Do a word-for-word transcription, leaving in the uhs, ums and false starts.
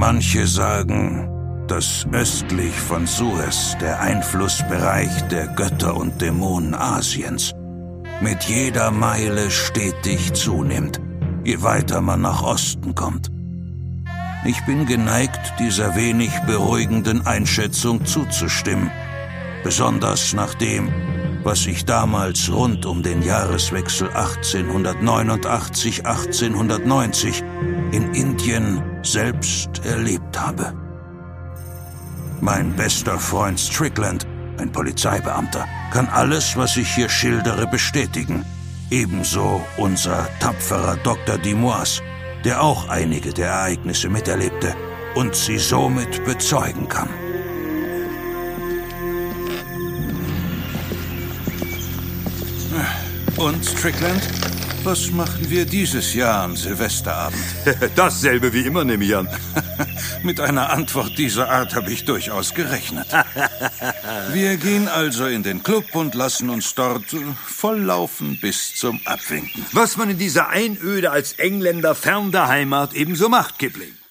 Manche sagen, dass östlich von Suez der Einflussbereich der Götter und Dämonen Asiens mit jeder Meile stetig zunimmt, je weiter man nach Osten kommt. Ich bin geneigt, dieser wenig beruhigenden Einschätzung zuzustimmen, besonders nach dem, was ich damals rund um den Jahreswechsel achtzehnhundertneunundachtzig achtzehnhundertneunzig in Indien selbst erlebt habe. Mein bester Freund Strickland, ein Polizeibeamter, kann alles, was ich hier schildere, bestätigen. Ebenso unser tapferer Doktor Dumois, der auch einige der Ereignisse miterlebte und sie somit bezeugen kann. Und, Strickland, was machen wir dieses Jahr am Silvesterabend? Dasselbe wie immer, nehme ich an. Mit einer Antwort dieser Art habe ich durchaus gerechnet. Wir gehen also in den Club und lassen uns dort volllaufen bis zum Abwinken. Was man in dieser Einöde als Engländer fern der Heimat ebenso macht, Kipling.